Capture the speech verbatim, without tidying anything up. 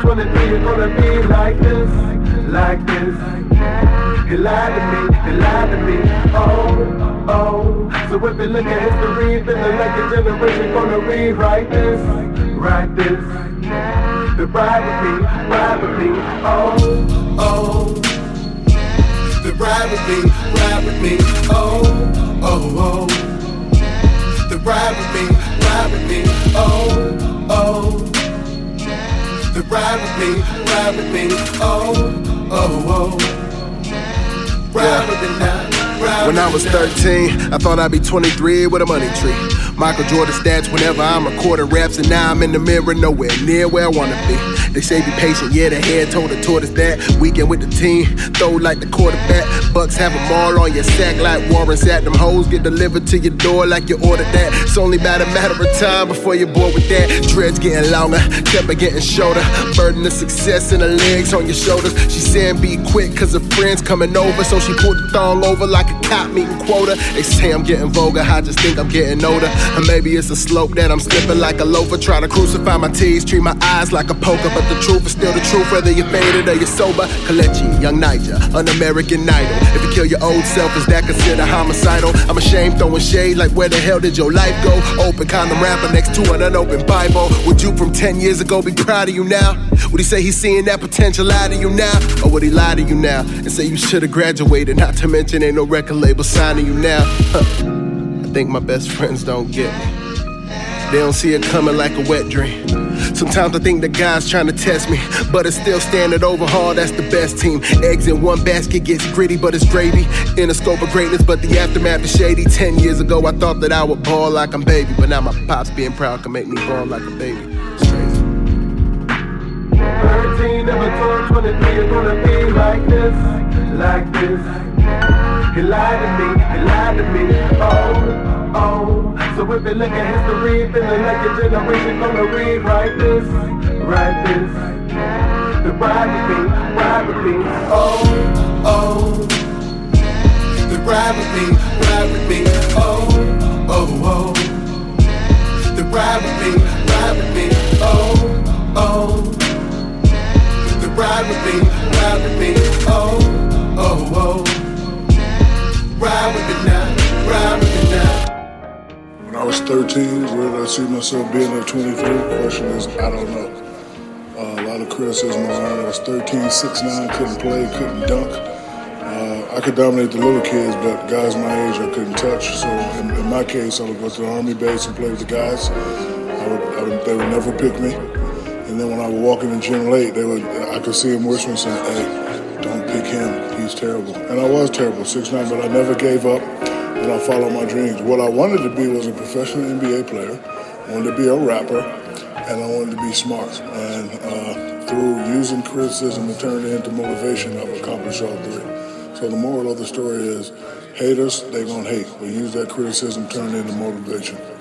twenty-three, you're gonna be like this, like this. You lied to me, you lied to me, oh, oh. So if you look at history, feeling like your generation gonna rewrite this, write this. The ride with me, ride with me, oh, oh. The ride with me, ride with me, oh, oh, oh. The ride with me, ride with me, oh, oh. The ride with me, ride with me, oh, oh, oh. Ride with me now. When I was thirteen, I thought I'd be twenty-three with a money tree. Michael Jordan stats whenever I'm recording raps, and now I'm in the mirror, nowhere near where I wanna be. They say be patient, yeah, the head told the tortoise that. Weekend with the team, throw like the quarterback. Bucks have them all on your sack like Warren sat. Them hoes get delivered to your door like you ordered that. It's only about a matter of time before you're bored with that. Dreads getting longer, temper getting shorter. Burden of success and the legs on your shoulders. She saying be quick cause her friend's coming over, so she pulled the thong over like a cop meeting quota. They say I'm getting vulgar, I just think I'm getting older. Or maybe it's a slope that I'm slipping like a loafer. Try to crucify my teeth, treat my eyes like a poker. But the truth is still the truth, whether you're faded or you're sober. Kalechi, Young Niger, an American Idol. If you kill your old self, is that considered homicidal? I'm ashamed throwing shade like where the hell did your life go? Open condom rapper next to an unopened Bible. Would you from ten years ago be proud of you now? Would he say he's seeing that potential out of you now? Or would he lie to you now and say you should have graduated? Not to mention ain't no record label signing you now. Huh. I think my best friends don't get me. They don't see it coming like a wet dream. Sometimes I think the guy's trying to test me, but it's still standing overhaul, that's the best team. Eggs in one basket gets gritty, but it's gravy. In a scope of greatness, but the aftermath is shady. Ten years ago I thought that I would ball like I'm baby, but now my pops being proud can make me ball like a baby. It's crazy. thirteen, never told twenty-three, you're gonna be like this, like this. You lied to me, you lied to me, oh, oh. So if you look at history, feeling like your generation gonna rewrite this, write this. The ride with me, ride with me, oh, oh. The ride with me, ride with me, oh, oh, oh. The ride with me, ride with me, oh, oh. The ride with me, ride with me, oh, oh, oh. Ride with me now, ride with me now. When I was thirteen, where did I see myself being at twenty-three? The question is, I don't know. Uh, a lot of criticism around. I was thirteen, six nine, couldn't play, couldn't dunk. Uh, I could dominate the little kids, but guys my age I couldn't touch. So in, in my case, I would go to the Army base and play with the guys. I would, I would, they would never pick me. And then when I would walk in the gym late, they would, I could see them whispering saying, hey, don't pick him, he's terrible. And I was terrible, six nine, but I never gave up and I followed my dreams. What I wanted to be was a professional N B A player. I wanted to be a rapper, and I wanted to be smart. And uh, through using criticism and turning it into motivation, I've accomplished all three. So the moral of the story is, haters, they gonna hate. But use that criticism, turn it into motivation.